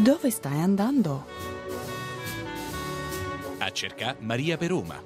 Dove stai andando? A cercare Maria per Roma.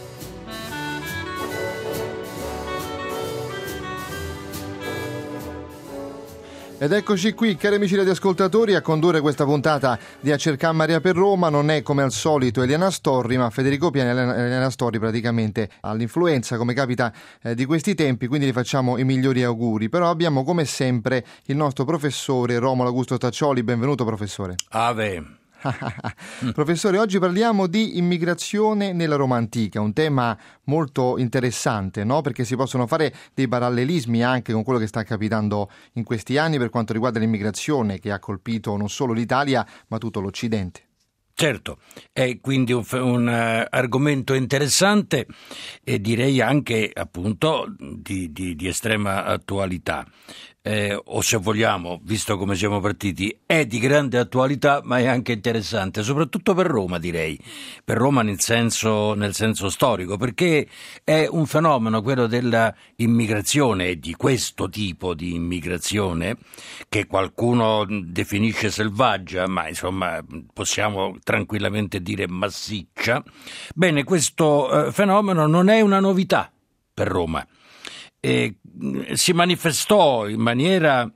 Ed eccoci qui, cari amici radioascoltatori, a condurre questa puntata di A cercare Maria per Roma non è come al solito Eliana Storri, ma Federico Piani. Eliana Storri praticamente ha l'influenza, come capita di questi tempi, quindi gli facciamo i migliori auguri. Però abbiamo come sempre il nostro professore Romolo Augusto Taccioli. Benvenuto, professore. Ave. Professore, oggi parliamo di immigrazione nella Roma antica, un tema molto interessante, no? Perché si possono fare dei parallelismi anche con quello che sta capitando in questi anni per quanto riguarda l'immigrazione che ha colpito non solo l'Italia ma tutto l'Occidente. Certo, è quindi un argomento interessante e direi anche appunto di estrema attualità. O se vogliamo, visto come siamo partiti, è di grande attualità ma è anche interessante, soprattutto per Roma, direi, per Roma nel senso storico, perché è un fenomeno, quello della immigrazione e di questo tipo di immigrazione, che qualcuno definisce selvaggia, ma insomma possiamo tranquillamente dire massiccia. Bene, questo fenomeno non è una novità per Roma. Si manifestò in maniera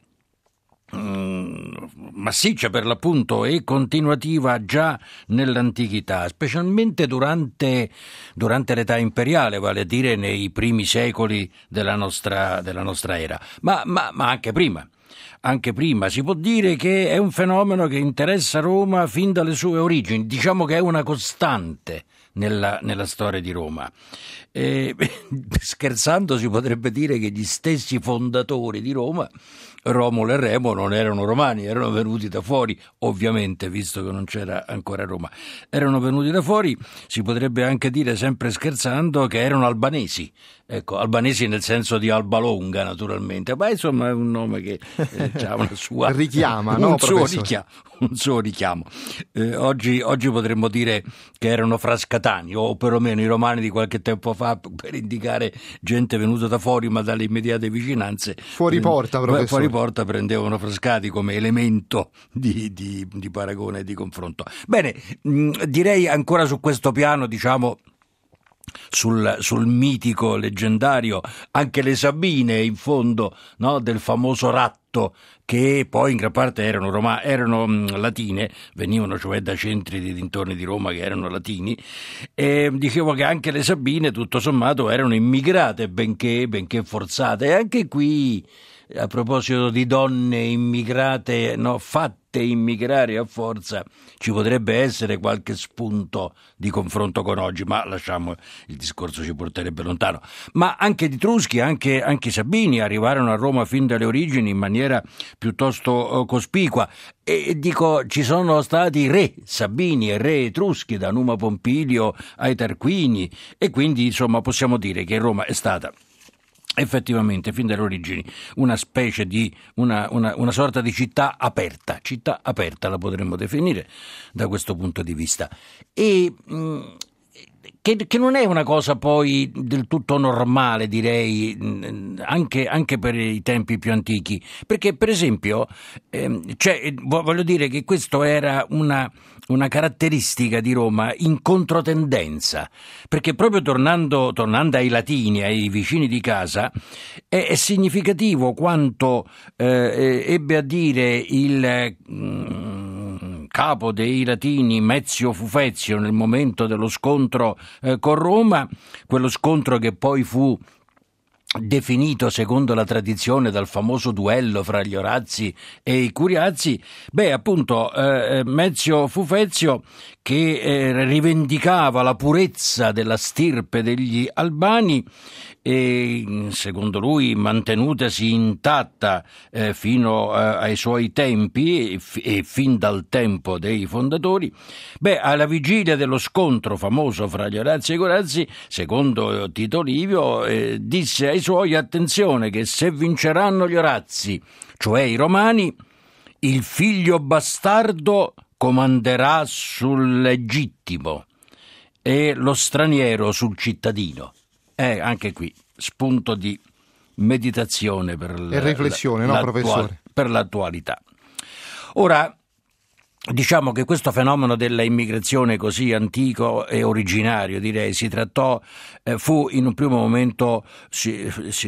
massiccia per l'appunto e continuativa già nell'antichità, specialmente durante l'età imperiale, vale a dire nei primi secoli della nostra era, ma anche prima. Anche prima si può dire che è un fenomeno che interessa Roma fin dalle sue origini, diciamo che è una costante nella storia di Roma. Scherzando si potrebbe dire che gli stessi fondatori di Roma, Romolo e Remo, non erano romani, erano venuti da fuori, ovviamente, visto che non c'era ancora Roma. Erano venuti da fuori, si potrebbe anche dire, sempre scherzando, che erano albanesi. Ecco, albanesi nel senso di Alba Longa, naturalmente, ma insomma è un nome che ha una sua richiama, no, un suo richiamo. Oggi potremmo dire che erano frascatani, o perlomeno i romani di qualche tempo fa, per indicare gente venuta da fuori ma dalle immediate vicinanze. Fuori porta, professore. Fuori porta prendevano frascati come elemento di paragone e di confronto. Bene, direi ancora su questo piano, diciamo, sul mitico leggendario, anche le Sabine in fondo, no, del famoso ratto, che poi in gran parte erano latine, venivano cioè da centri di dintorni di Roma che erano latini, e dicevo che anche le Sabine tutto sommato erano immigrate, benché forzate, e anche qui, a proposito di donne immigrate, no, fatte immigrare a forza, ci potrebbe essere qualche spunto di confronto con oggi, ma lasciamo, il discorso ci porterebbe lontano. Ma anche gli Etruschi, anche i Sabini arrivarono a Roma fin dalle origini in maniera piuttosto cospicua, e dico, ci sono stati re Sabini e re Etruschi, da Numa Pompilio ai Tarquini, e quindi insomma possiamo dire che Roma è stata effettivamente fin dalle origini una specie di una sorta di città aperta la potremmo definire da questo punto di vista, e che non è una cosa poi del tutto normale, direi, anche per i tempi più antichi, perché per esempio voglio dire che questo era una caratteristica di Roma in controtendenza, perché proprio tornando ai latini, ai vicini di casa, è significativo quanto ebbe a dire il capo dei latini Mezio Fufezio nel momento dello scontro con Roma, quello scontro che poi fu definito secondo la tradizione dal famoso duello fra gli Orazzi e i Curiazi. Appunto Mezio Fufezio, che rivendicava la purezza della stirpe degli Albani, e secondo lui mantenutasi intatta fino ai suoi tempi e fin dal tempo dei fondatori. Alla vigilia dello scontro famoso fra gli Orazzi e i Corazzi, secondo Tito Livio, disse ai suoi: attenzione, che se vinceranno gli Orazzi, cioè i Romani, il figlio bastardo comanderà sul legittimo e lo straniero sul cittadino. Anche qui spunto di meditazione per e riflessione, professore? Per l'attualità. Ora, Diciamo che questo fenomeno della immigrazione così antico e originario, direi, fu in un primo momento si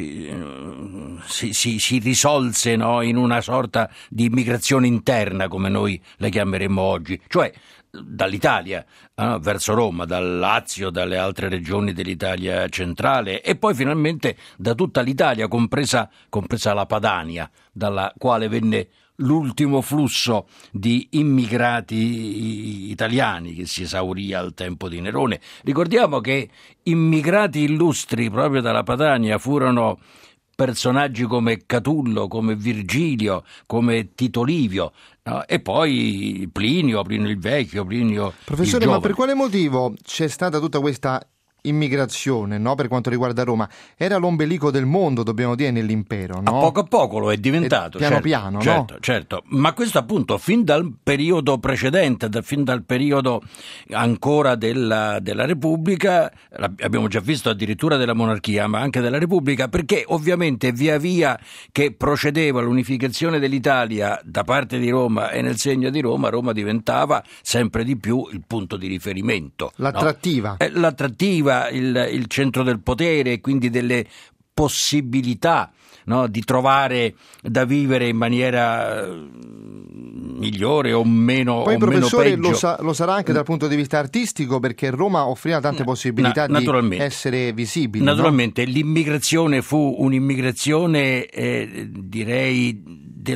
risolse, no, in una sorta di immigrazione interna, come noi la chiameremmo oggi, cioè dall'Italia verso Roma, dal Lazio, dalle altre regioni dell'Italia centrale e poi finalmente da tutta l'Italia, compresa la Padania, dalla quale venne l'ultimo flusso di immigrati italiani che si esaurì al tempo di Nerone. Ricordiamo che immigrati illustri proprio dalla Padania furono personaggi come Catullo, come Virgilio, come Tito Livio, no? E poi Plinio il Vecchio, Plinio Professore, il Giovane. ma per quale motivo c'è stata tutta questa immigrazione, no? Per quanto riguarda Roma? Era l'ombelico del mondo, dobbiamo dire, nell'impero, no? A poco lo è diventato, piano piano, no? Certo, ma questo appunto fin dal periodo precedente, fin dal periodo ancora della Repubblica, abbiamo già visto addirittura della monarchia, ma anche della Repubblica, perché ovviamente via via che procedeva l'unificazione dell'Italia da parte di Roma e nel segno di Roma, Roma diventava sempre di più il punto di riferimento. L'attrattiva. No? L'attrattiva, il centro del potere e quindi delle possibilità, no, di trovare da vivere in maniera migliore o meno poi o professore meno peggio. lo sarà anche dal punto di vista artistico, perché Roma offriva tante possibilità di essere visibili. Naturalmente, no? L'immigrazione fu un'immigrazione direi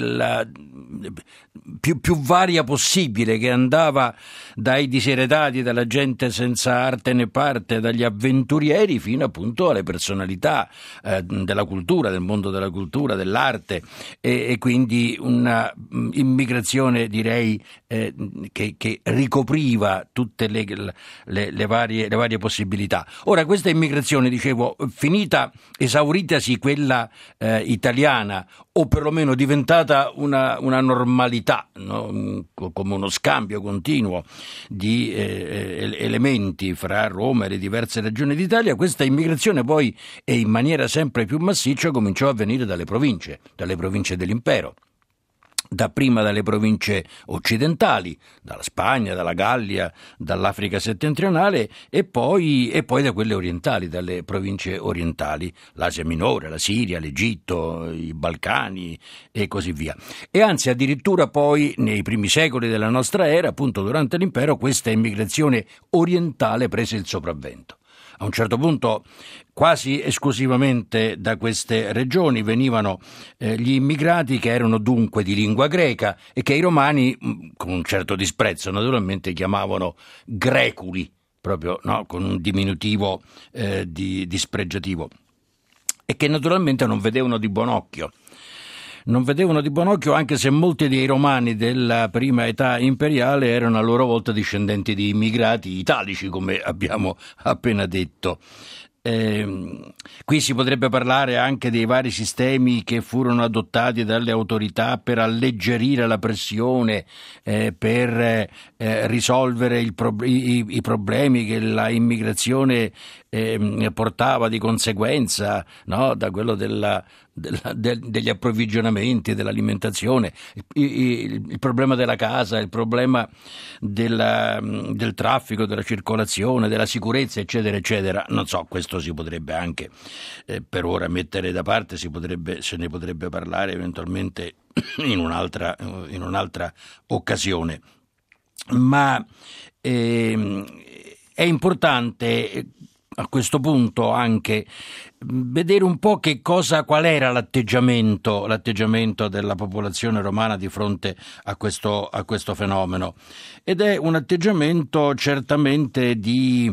più varia possibile, che andava dai diseredati, dalla gente senza arte né parte, dagli avventurieri fino appunto alle personalità della cultura, del mondo della cultura, dell'arte e quindi una immigrazione direi che ricopriva tutte le varie possibilità. Ora questa immigrazione, dicevo, finita, esauritasi quella italiana o perlomeno diventata una normalità, no? Come uno scambio continuo di elementi fra Roma e le diverse regioni d'Italia, questa immigrazione poi e in maniera sempre più massiccia cominciò a venire dalle province dell'impero. Dapprima dalle province occidentali, dalla Spagna, dalla Gallia, dall'Africa settentrionale e poi da quelle orientali, dalle province orientali, l'Asia Minore, la Siria, l'Egitto, i Balcani e così via. E anzi addirittura poi nei primi secoli della nostra era, appunto durante l'impero, questa immigrazione orientale prese il sopravvento. A un certo punto quasi esclusivamente da queste regioni venivano gli immigrati che erano dunque di lingua greca e che i romani, con un certo disprezzo naturalmente, chiamavano greculi, proprio, no? Con un diminutivo dispregiativo, e che naturalmente non vedevano di buon occhio. Anche se molti dei romani della prima età imperiale erano a loro volta discendenti di immigrati italici, come abbiamo appena detto. Qui si potrebbe parlare anche dei vari sistemi che furono adottati dalle autorità per alleggerire la pressione, per risolvere i problemi che la immigrazione portava di conseguenza, no? Da quello degli approvvigionamenti, dell'alimentazione, il problema della casa, il problema del traffico, della circolazione, della sicurezza, eccetera, eccetera. Non so, questo si potrebbe anche per ora mettere da parte, se ne potrebbe parlare eventualmente in un'altra occasione. Ma è importante a questo punto anche vedere un po' qual era l'atteggiamento della popolazione romana di fronte a questo fenomeno, ed è un atteggiamento certamente di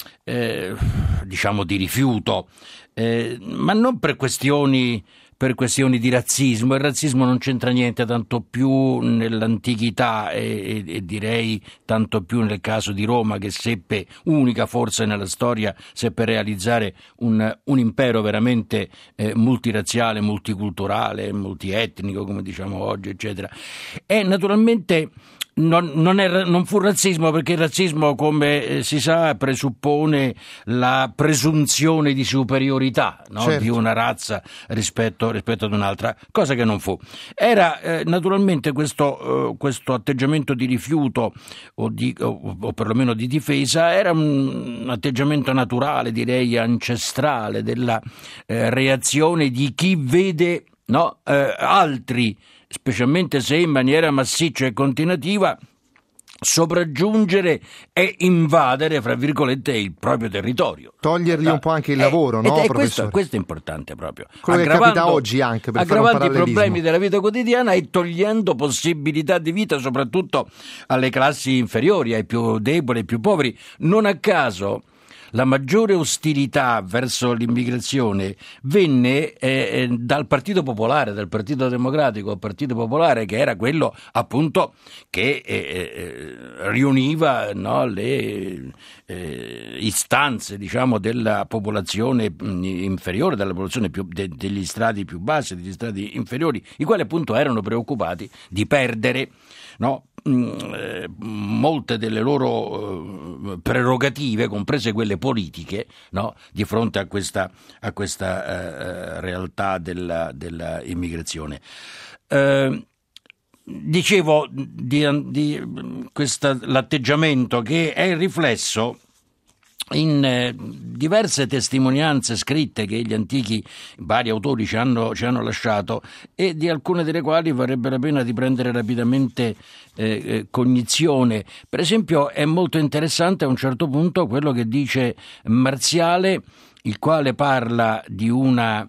rifiuto, ma non per questioni di razzismo. Il razzismo non c'entra niente, tanto più nell'antichità e direi tanto più nel caso di Roma, che unica forse nella storia, seppe realizzare un impero veramente multirazziale, multiculturale, multietnico, come diciamo oggi, eccetera. È naturalmente Non fu razzismo, perché il razzismo, come si sa, presuppone la presunzione di superiorità, no? Certo. Di una razza rispetto ad un'altra, cosa che non fu. Era naturalmente questo atteggiamento di rifiuto o perlomeno di difesa, era un atteggiamento naturale, direi ancestrale, della reazione di chi vede, no, altri, specialmente se in maniera massiccia e continuativa, sopraggiungere e invadere, fra virgolette, il proprio territorio. Togliergli un po' anche il lavoro, no, professore? Questo è importante proprio. Quello che capita oggi anche, per fare un aggravando i parallelismo. problemi della vita quotidiana e togliendo possibilità di vita soprattutto alle classi inferiori, ai più deboli, ai più poveri. Non a caso la maggiore ostilità verso l'immigrazione venne dal Partito Popolare, dal Partito Democratico, Partito Popolare, che era quello appunto che riuniva, no, le istanze, diciamo, della popolazione inferiore, della popolazione degli strati più bassi, degli strati inferiori, i quali appunto erano preoccupati di perdere, no, molte delle loro prerogative, comprese quelle politiche, no, di fronte a questa realtà della immigrazione. Dicevo di l'atteggiamento che è il riflesso in diverse testimonianze scritte che gli antichi vari autori ci hanno lasciato, e di alcune delle quali varrebbe la pena di prendere rapidamente cognizione. Per esempio è molto interessante a un certo punto quello che dice Marziale, il quale parla di una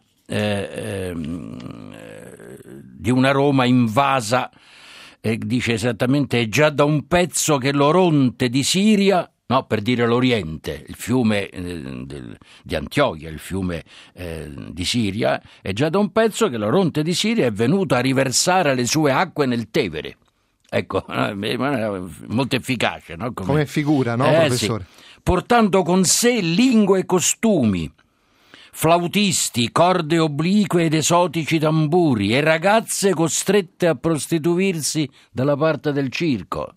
Roma invasa, e dice esattamente: è già da un pezzo che l'Oronte di Siria, no, per dire l'Oriente, il fiume di Antiochia, il fiume di Siria, è già da un pezzo che l'Oronte di Siria è venuto a riversare le sue acque nel Tevere. Ecco, molto efficace, no? Come figura, no, professore? Sì. Portando con sé lingue e costumi, flautisti, corde oblique ed esotici tamburi, e ragazze costrette a prostituirsi dalla parte del circo.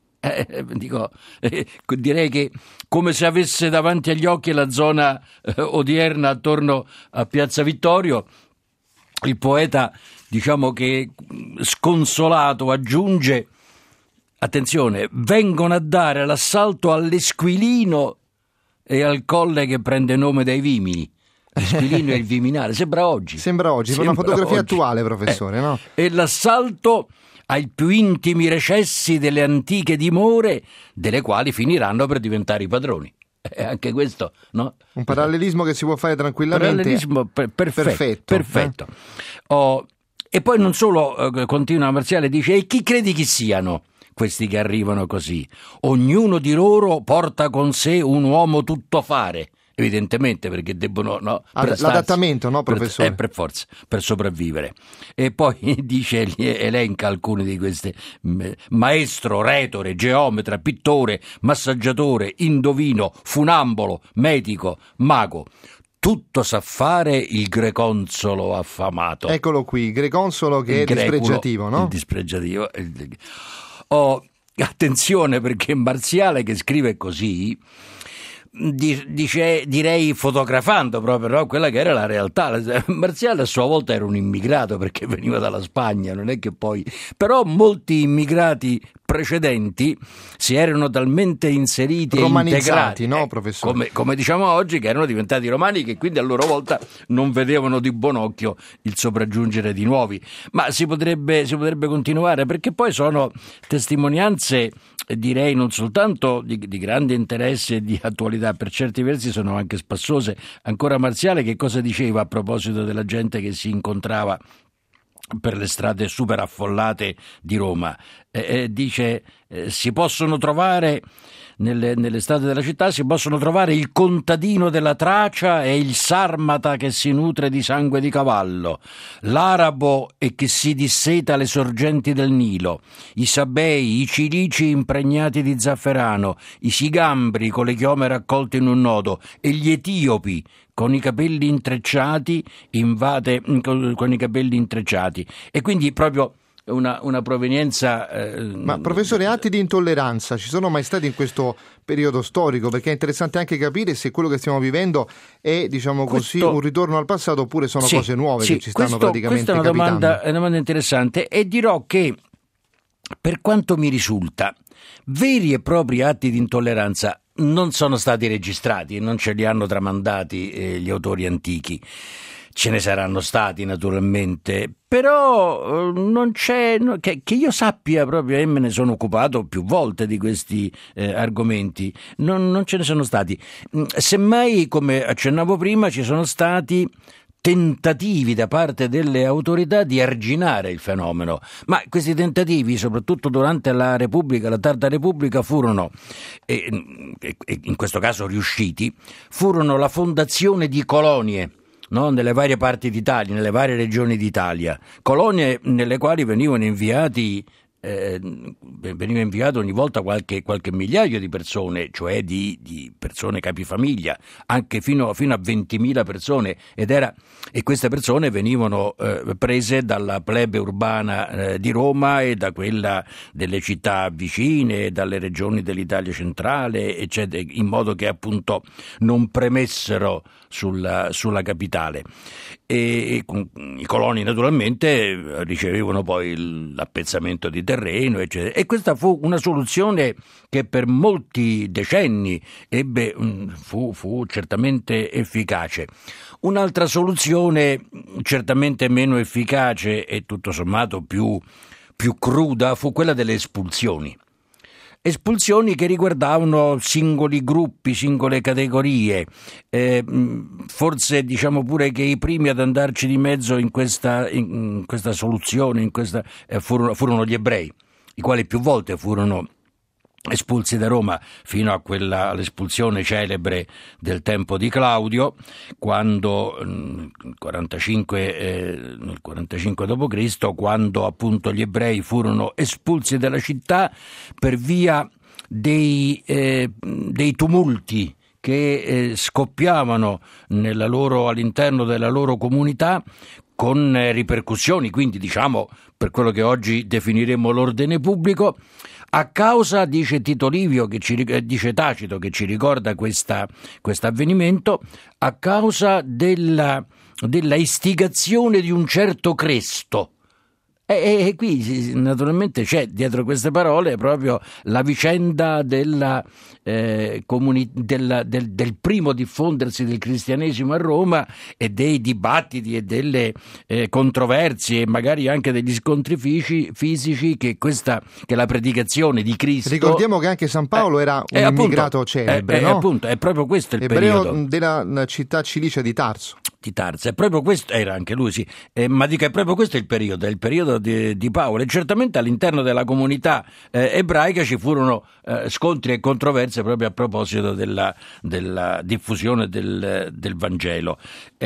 Direi che come se avesse davanti agli occhi la zona odierna attorno a Piazza Vittorio, il poeta, diciamo che sconsolato, aggiunge: attenzione, vengono a dare l'assalto all'Esquilino e al colle che prende nome dai Vimini. L'Esquilino e il Viminale, sembra oggi. Sembra una fotografia attuale, professore, no? E l'assalto ai più intimi recessi delle antiche dimore, delle quali finiranno per diventare i padroni. Anche questo, no? Un parallelismo che si può fare tranquillamente. Parallelismo perfetto. E poi non solo, continua Marziale, dice: e chi credi chi siano questi che arrivano così? Ognuno di loro porta con sé un uomo tuttofare. Evidentemente, perché debbono, no, l'adattamento, no, professore? Per forza, per sopravvivere. E poi dice, elenca alcuni di questi: maestro, retore, geometra, pittore, massaggiatore, indovino, funambolo, medico, mago. Tutto sa fare il greconsolo affamato. Eccolo qui, greconsolo che è dispregiativo, no? Il dispregiativo. Attenzione, perché Marziale, che scrive così, direi fotografando proprio, no, quella che era la realtà. Marziale a sua volta era un immigrato, perché veniva dalla Spagna, non è che poi, però molti immigrati precedenti si erano talmente inseriti romanizzati, e integrati, no, professore? Come diciamo oggi, che erano diventati romani, che quindi a loro volta non vedevano di buon occhio il sopraggiungere di nuovi. Ma si potrebbe continuare, perché poi sono testimonianze, direi, non soltanto di grande interesse e di attualità, per certi versi sono anche spassose. Ancora Marziale che cosa diceva a proposito della gente che si incontrava per le strade super affollate di Roma? Dice: si possono trovare nelle strade della città, si possono trovare il contadino della Tracia e il sarmata che si nutre di sangue di cavallo, l'arabo e che si disseta le sorgenti del Nilo, i sabei, i cilici impregnati di zafferano, i sigambri con le chiome raccolte in un nodo, e gli etiopi con i capelli intrecciati, e quindi proprio una provenienza. Ma professore, atti di intolleranza ci sono mai stati in questo periodo storico? Perché è interessante anche capire se quello che stiamo vivendo è, diciamo così, un ritorno al passato oppure sono cose nuove che ci stanno praticamente capitando. Questa è una domanda interessante, e dirò che, per quanto mi risulta, veri e propri atti di intolleranza non sono stati registrati, non ce li hanno tramandati gli autori antichi. Ce ne saranno stati naturalmente, però non c'è, che io sappia, proprio me ne sono occupato più volte di questi argomenti, non ce ne sono stati. Semmai, come accennavo prima, ci sono stati tentativi da parte delle autorità di arginare il fenomeno, ma questi tentativi, soprattutto durante la Repubblica, la Tarda Repubblica, furono, e in questo caso riusciti, furono la fondazione di colonie, no? Nelle varie parti d'Italia, nelle varie regioni d'Italia, colonie nelle quali venivano inviati veniva inviato ogni volta qualche migliaio di persone, cioè di persone capifamiglia, anche fino a 20.000 persone, e queste persone venivano prese dalla plebe urbana di Roma e da quella delle città vicine, dalle regioni dell'Italia centrale, eccetera, in modo che appunto non premessero sulla capitale. E i coloni naturalmente ricevevano poi l'appezzamento di terreno, eccetera. E questa fu una soluzione che per molti decenni fu certamente efficace. Un'altra soluzione certamente meno efficace e tutto sommato più cruda fu quella delle espulsioni. Espulsioni che riguardavano singoli gruppi, singole categorie. Forse diciamo pure che i primi ad andarci di mezzo in questa soluzione, furono gli ebrei, i quali più volte furono espulsi da Roma, fino all'espulsione celebre del tempo di Claudio, quando nel 45 d.C., quando appunto gli ebrei furono espulsi dalla città per via dei tumulti che scoppiavano all'interno della loro comunità, con ripercussioni, quindi diciamo, per quello che oggi definiremo l'ordine pubblico, a causa, dice Tito Livio, dice Tacito, che ci ricorda questo avvenimento, a causa della istigazione di un certo Cresto. E qui naturalmente c'è dietro queste parole proprio la vicenda del primo diffondersi del cristianesimo a Roma, e dei dibattiti e delle controversie, e magari anche degli scontri fisici che la predicazione di Cristo. Ricordiamo che anche San Paolo era un immigrato celebre, no? Appunto, è proprio questo il ebreo periodo della città cilicia di Tarso. È proprio questo, era anche lui, sì, ma dico, è proprio questo è il periodo di Paolo, e certamente all'interno della comunità ebraica ci furono scontri e controversie proprio a proposito della diffusione del Vangelo.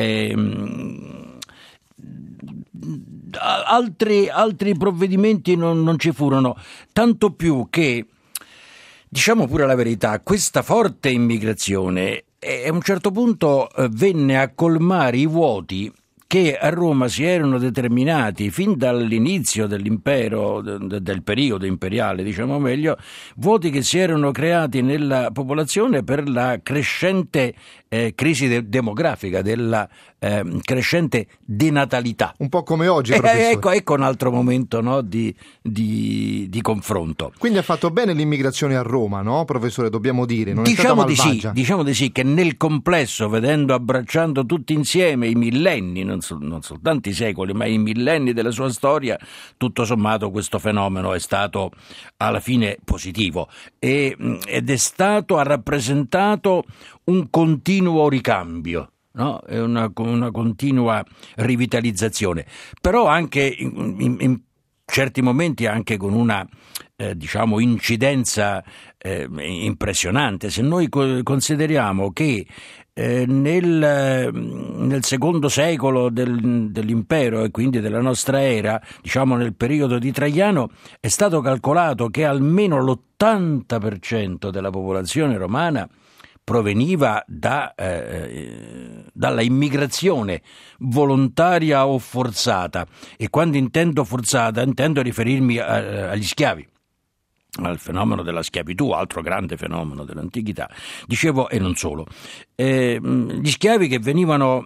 Altri provvedimenti non ci furono, tanto più che, diciamo pure la verità, questa forte immigrazione a un certo punto venne a colmare i vuoti che a Roma si erano determinati fin dall'inizio dell'impero, del periodo imperiale, diciamo meglio, vuoti che si erano creati nella popolazione per la crescente crisi demografica, della crescente denatalità. Un po' come oggi, professore. Ecco un altro momento, no, di confronto. Quindi ha fatto bene l'immigrazione a Roma, no, professore? Dobbiamo dire, non è stata malvagia. Diciamo di sì, che nel complesso, abbracciando tutti insieme i millenni, non soltanto i secoli, ma i millenni della sua storia, tutto sommato questo fenomeno è stato alla fine positivo, ed ha rappresentato un continuo ricambio, no? È una continua rivitalizzazione, però anche in certi momenti anche con una incidenza impressionante. Se noi consideriamo che nel secondo secolo dell'impero, e quindi della nostra era, diciamo nel periodo di Traiano, è stato calcolato che almeno l'80% della popolazione romana proveniva dalla immigrazione volontaria o forzata, e quando intendo forzata intendo riferirmi agli schiavi, al fenomeno della schiavitù, altro grande fenomeno dell'antichità, dicevo, e non solo. Gli schiavi che venivano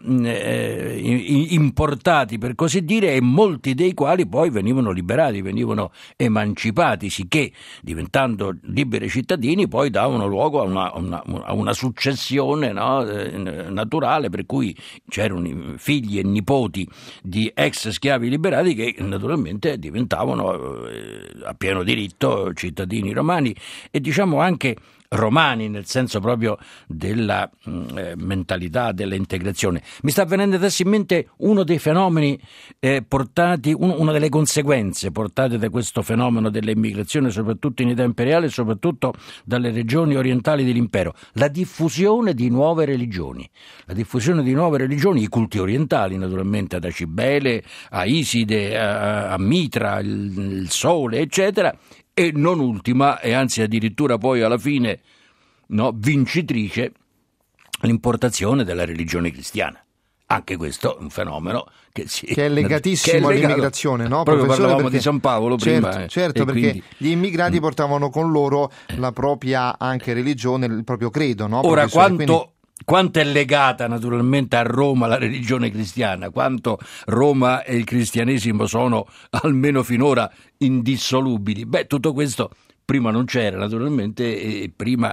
importati, per così dire, e molti dei quali poi venivano liberati, venivano emancipati, sicché diventando liberi cittadini poi davano luogo a una successione, no, naturale, per cui c'erano figli e nipoti di ex schiavi liberati che naturalmente diventavano a pieno diritto cittadini romani, e diciamo anche romani nel senso proprio della mentalità, dell'integrazione. Mi sta venendo adesso in mente uno dei fenomeni portati, una delle conseguenze portate da questo fenomeno dell'immigrazione, soprattutto in età imperiale e soprattutto dalle regioni orientali dell'impero: la diffusione di nuove religioni. La diffusione di nuove religioni, i culti orientali naturalmente, da Cibele a Iside, a Mitra, il sole, eccetera. E non ultima, e anzi addirittura poi alla fine, no, vincitrice, l'importazione della religione cristiana. Anche questo è un fenomeno che è legatissimo all'immigrazione, no? Proprio parlavamo di San Paolo prima. Certo, perché quindi gli immigrati portavano con loro la propria anche religione, il proprio credo, no? Ora, quanto è legata naturalmente a Roma la religione cristiana, quanto Roma e il cristianesimo sono, almeno finora, indissolubili. Tutto questo prima non c'era naturalmente, e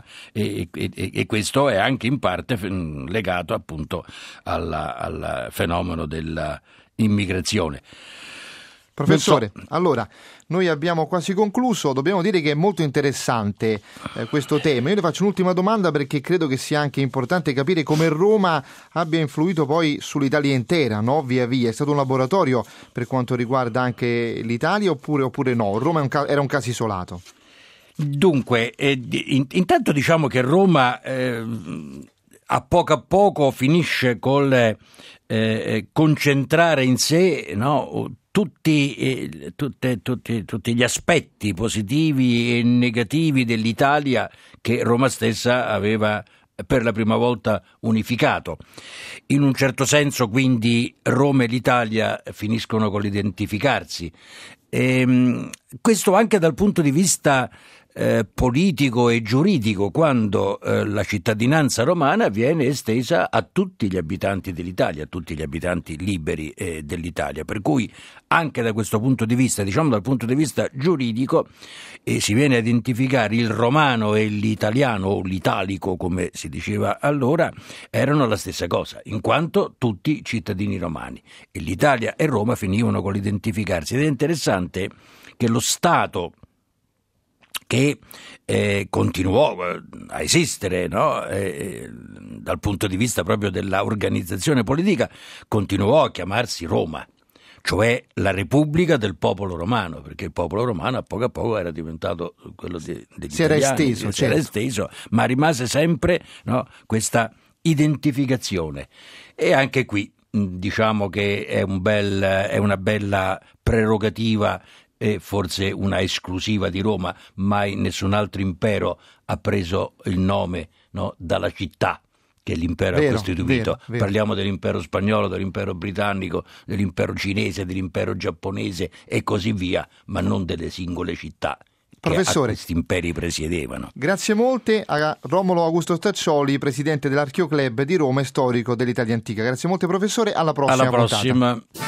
questo è anche in parte legato appunto al fenomeno dell'immigrazione. Professore, allora, noi abbiamo quasi concluso, dobbiamo dire che è molto interessante questo tema. Io le faccio un'ultima domanda perché credo che sia anche importante capire come Roma abbia influito poi sull'Italia intera, no? Via via. È stato un laboratorio per quanto riguarda anche l'Italia oppure no? Roma era un caso isolato? Dunque, intanto diciamo che Roma a poco finisce col concentrare in sé, no, tutti gli aspetti positivi e negativi dell'Italia che Roma stessa aveva per la prima volta unificato. In un certo senso, quindi, Roma e l'Italia finiscono con l'identificarsi. Questo anche dal punto di vista politico e giuridico, quando la cittadinanza romana viene estesa a tutti gli abitanti dell'Italia, a tutti gli abitanti liberi dell'Italia, per cui anche da questo punto di vista, diciamo dal punto di vista giuridico, si viene a identificare il romano e l'italiano, o l'italico come si diceva allora, erano la stessa cosa, in quanto tutti cittadini romani, e l'Italia e Roma finivano con l'identificarsi. Ed è interessante che lo Stato, che continuò a esistere, no? Dal punto di vista proprio della organizzazione politica, continuò a chiamarsi Roma, cioè la Repubblica del popolo romano, perché il popolo romano a poco era diventato quello degli italiani, si era esteso, ma rimase sempre, no, questa identificazione. E anche qui diciamo che è una bella prerogativa, e forse una esclusiva di Roma. Mai nessun altro impero ha preso il nome, no, dalla città che l'impero ha costituito. Vero. Parliamo dell'impero spagnolo, dell'impero britannico, dell'impero cinese, dell'impero giapponese e così via, ma non delle singole città. Professore, che questi imperi presiedevano. Grazie molte a Romolo Augusto Staccioli, presidente dell'Archeoclub di Roma e storico dell'Italia antica. Grazie molte, professore, alla prossima puntata.